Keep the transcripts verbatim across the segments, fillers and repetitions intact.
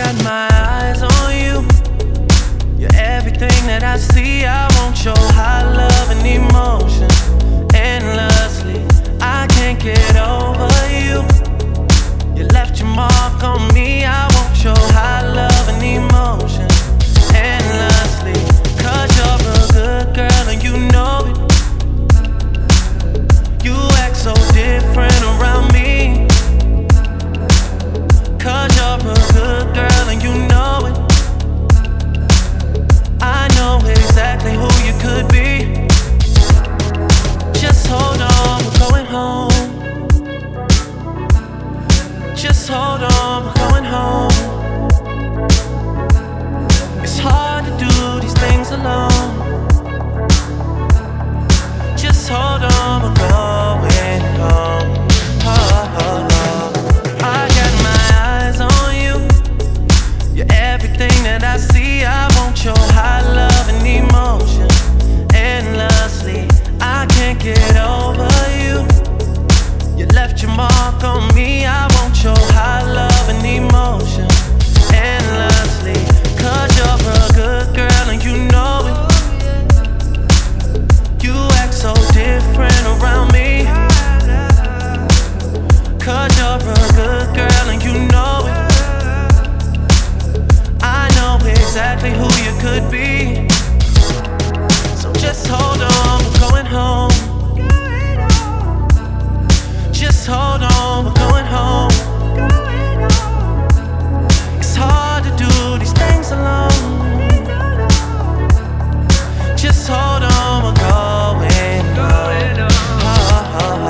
got my eyes on you. You're everything that I see. I want your high love and emotion endlessly. I can't get over you. You left your mark on me. I want your high love and emotion endlessly. Cause you're a good girl and you know it. You act so different around me. Cause you're a good girl and you know it. I know exactly who you could be. Just hold on, we're going home. Just hold on, we're going home. It's hard to do these things alone. Just hold on, we're going home. Oh, oh, oh. I got my eyes on you. You're everything that I see. I want your high love and emotion endlessly. I can't get over you. You left your mark on me. I want your high love and emotion endlessly. Cause you're a good girl and you know it. You act so different around me. Cause you're a good girl and you know it. I know exactly who you could be. So just hold on, we're going home. Just hold on, we're going home. It's hard to do these things alone. Just hold on, we're going home. Oh, oh, oh.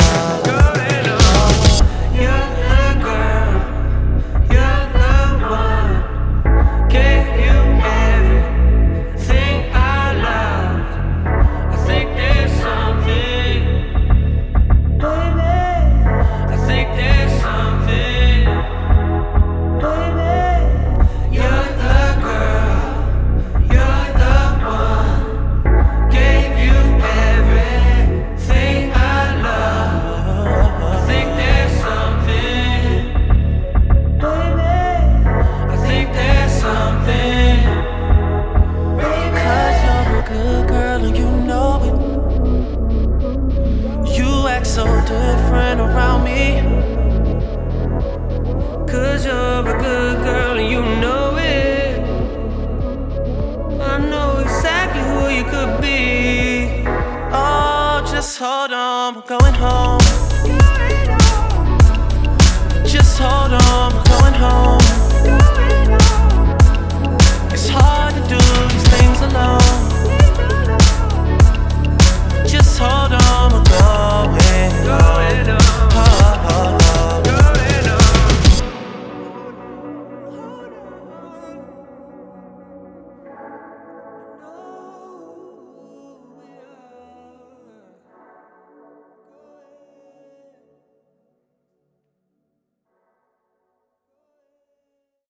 You're the girl, you're the one. Gave you everything I loved. I think there's something, baby. I think there's something, baby. You're the girl, you're the one. Gave you everything I love. I think there's something, baby. I think there's something, baby. Cause you're a good girl and you know it. You act so different around me. Cause you're a good girl and you know it. I know exactly who you could be. Oh, just hold on, we're going home. Just hold on, we're going home. It's hard to do these things alone.